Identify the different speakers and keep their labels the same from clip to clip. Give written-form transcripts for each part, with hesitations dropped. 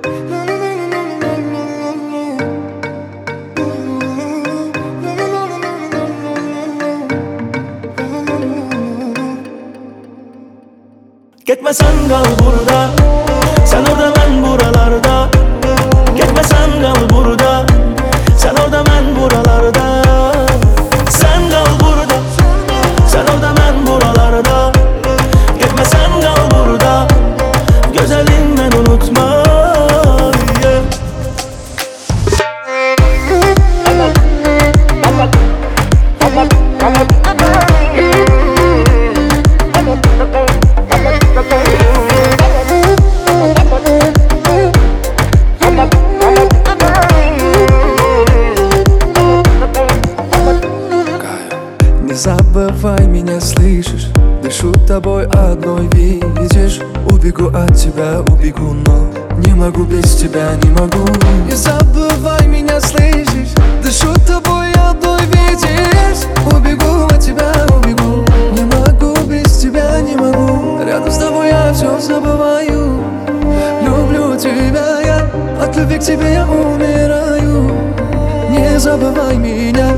Speaker 1: Gitme sen kal burada, sen orada ben buralarda. Gitme sen kal burada, sen orada ben buralarda. Sen kal burada, sen orada ben buralarda. Gitme sen kal burada, gözelinden unutma.
Speaker 2: Не забывай меня, слышишь? Дышу тобой одной, видишь? Убегу от тебя, убегу, но не могу без тебя, не могу. Не забывай меня, слышишь? Дышу тобой одной, видишь? Убегу от тебя, убегу, не могу без тебя, не могу. Рядом с тобой я все забываю. Люблю тебя я, от любви к тебе я умираю. Не забывай меня.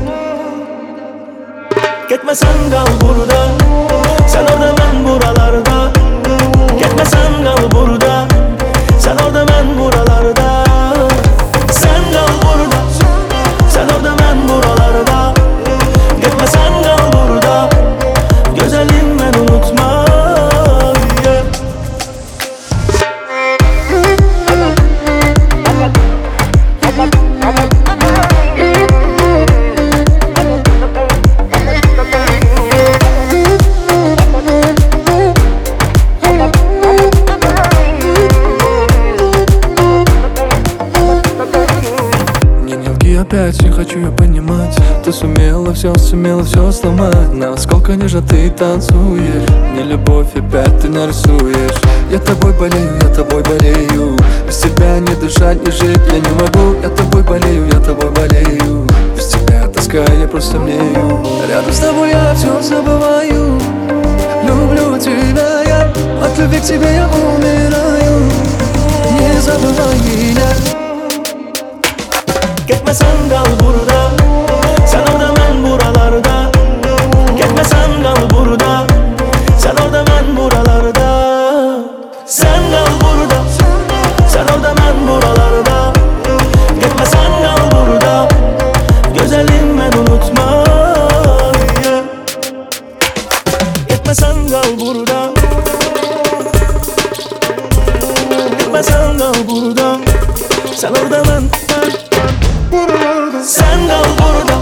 Speaker 1: Gitme sen kal burada, sen orada ben buralarda. Gitme sen kal burada, sen orada ben buralarda. Sen kal burada, sen orada ben buralarda. Gitme sen kal burada, gözelinden unutma.
Speaker 2: Опять не хочу я понимать. Ты сумела все сломать. Насколько нежно ты танцуешь. Мне любовь опять ты нарисуешь. Я тобой болею. Без тебя не дышать, не жить я не могу. Я тобой болею. Без тебя тоска, я просто млею. Рядом с тобой я все забываю. Люблю тебя я, от любви к тебе я умираю. Не забывай меня.
Speaker 1: Gitme sen kal burada, sen orada ben buralarda. Gitme sen kal burada, sen orada ben buralarda. Sen kal burada, sen orada ben buralarda. Gitme sen kal burada, gözelinden unutma. Gitme sen kal burada, gitme sen kal burada, sen orada ben. Sen kal burada,